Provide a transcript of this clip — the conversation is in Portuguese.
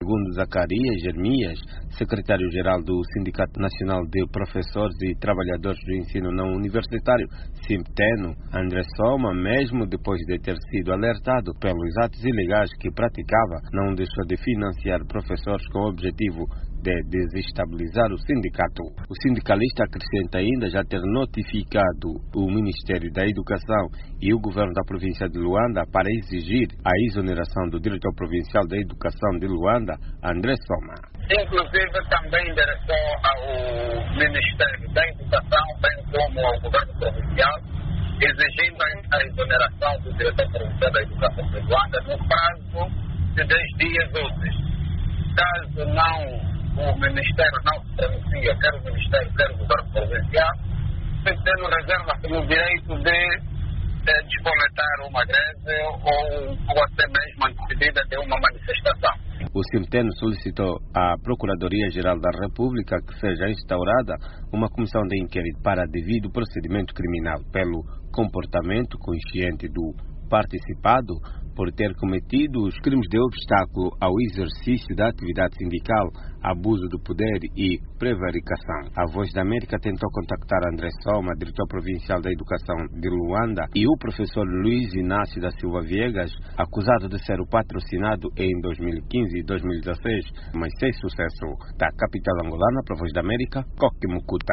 Segundo Zacarias Jeremias, secretário-geral do Sindicato Nacional de Professores e Trabalhadores do Ensino Não Universitário, SINPTENO, André Soma, mesmo depois de ter sido alertado pelos atos ilegais que praticava, não deixou de financiar professores com o objetivo de desestabilizar o sindicato. O sindicalista acrescenta ainda já ter notificado o Ministério da Educação e o governo da província de Luanda para exigir a exoneração do diretor provincial da Educação de Luanda, André Soma. Inclusive também endereçou ao Ministério da Educação, bem como ao governo provincial, exigindo a exoneração do diretor provincial da Educação de Luanda no prazo de 10 dias úteis. Caso não o Ministério não se pronuncia, quer o Ministério, quer o governo provincial, tendo reserva-se no direito de despoletar uma greve ou até mesmo a despedida de uma manifestação. O SINPTENO solicitou à Procuradoria-Geral da República que seja instaurada uma comissão de inquérito para devido procedimento criminal pelo comportamento consciente do participado por ter cometido os crimes de obstáculo ao exercício da atividade sindical, abuso do poder e prevaricação. A Voz da América tentou contactar André Soma, diretor provincial da Educação de Luanda, e o professor Luiz Inácio da Silva Viegas, acusado de ser o patrocinado em 2015 e 2016, mas sem sucesso. Da capital angolana, para a Voz da América, Coque Mucuta.